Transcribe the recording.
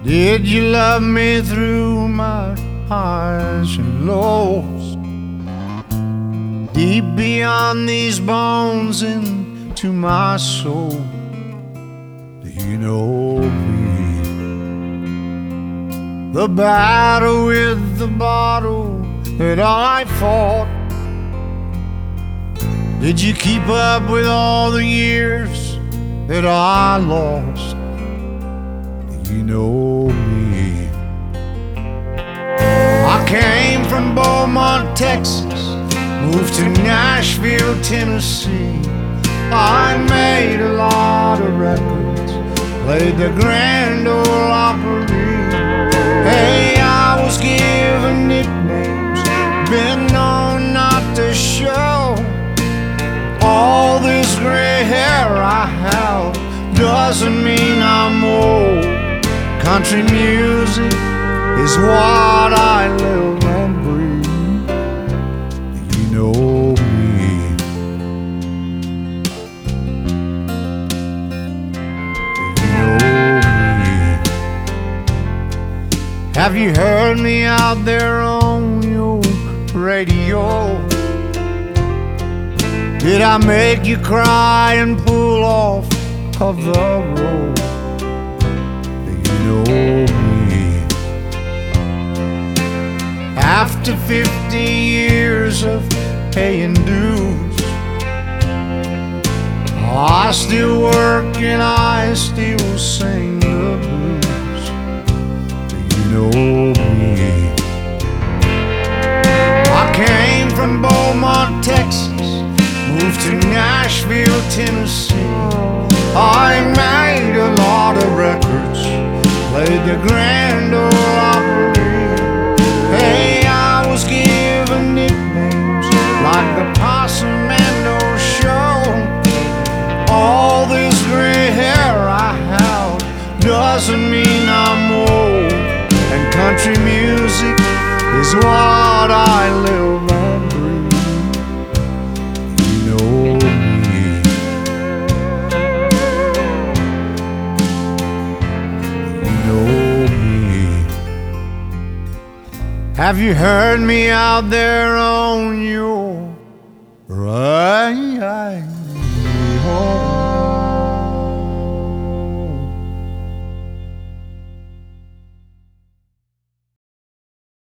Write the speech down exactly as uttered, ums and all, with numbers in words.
Did you love me through my highs and lows? Deep beyond these bones into my soul, do you know me? The battle with the bottle that I fought, did you keep up with all the years that I lost? Do you know me? I came from Beaumont, Texas, moved to Nashville, Tennessee. I made a lot of records, played the Grand Ole Opry. Hey, I was given nicknames, been known not to show. All this gray hair I have doesn't mean I'm old. Country music is what I live and breathe. Do you know me? Do you know me? Have you heard me out there on your radio? Did I make you cry and pull off of the road? Do you know me? After fifty years of paying dues, I still work and I still sing the blues. Do you know me? I came from Beaumont, Texas, moved to Nashville, Tennessee. I made a lot of records, played the Grand Ole Opry. Hey, I was given nicknames like the Possum and No Show. All this gray hair I have doesn't mean I'm old. And country music is what I live and breathe. Have you heard me out there on your right?